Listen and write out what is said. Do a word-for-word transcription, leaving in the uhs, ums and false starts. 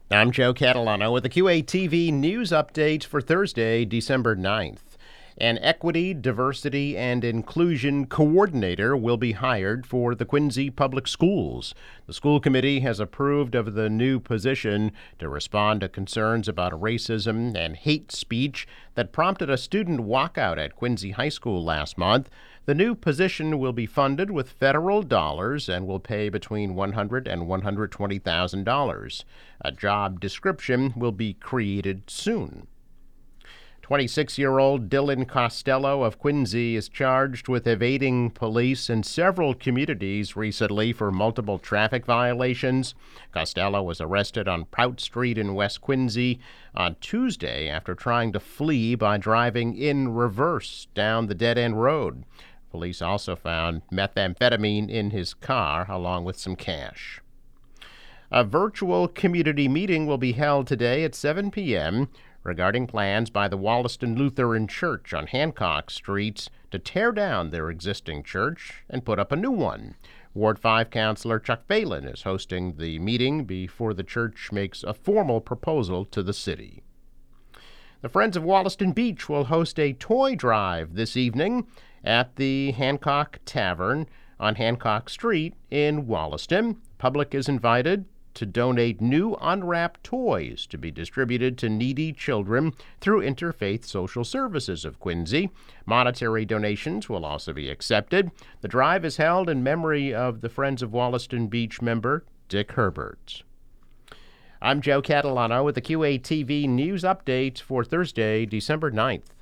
I'm Joe Catalano with the Q A T V News Update for Thursday, December ninth. An Equity, Diversity, and Inclusion Coordinator will be hired for the Quincy Public Schools. The school committee has approved of the new position to respond to concerns about racism and hate speech that prompted a student walkout at Quincy High School last month. The new position will be funded with federal dollars and will pay between one hundred thousand dollars and one hundred twenty thousand dollars. A job description will be created soon. twenty-six-year-old Dylan Costello of Quincy is charged with evading police in several communities recently for multiple traffic violations. Costello was arrested on Prout Street in West Quincy on Tuesday after trying to flee by driving in reverse down the dead-end road. Police also found methamphetamine in his car along with some cash. A virtual community meeting will be held today at seven p.m. regarding plans by the Wollaston Lutheran Church on Hancock Street to tear down their existing church and put up a new one. Ward five Councilor Chuck Phelan is hosting the meeting before the church makes a formal proposal to the city. The Friends of Wollaston Beach will host a toy drive this evening at the Hancock Tavern on Hancock Street in Wollaston. Public is invited to donate new unwrapped toys to be distributed to needy children through Interfaith Social Services of Quincy. Monetary donations will also be accepted. The drive is held in memory of the Friends of Wollaston Beach member Dick Herbert. I'm Joe Catalano with the Q A T V News Update for Thursday, December ninth.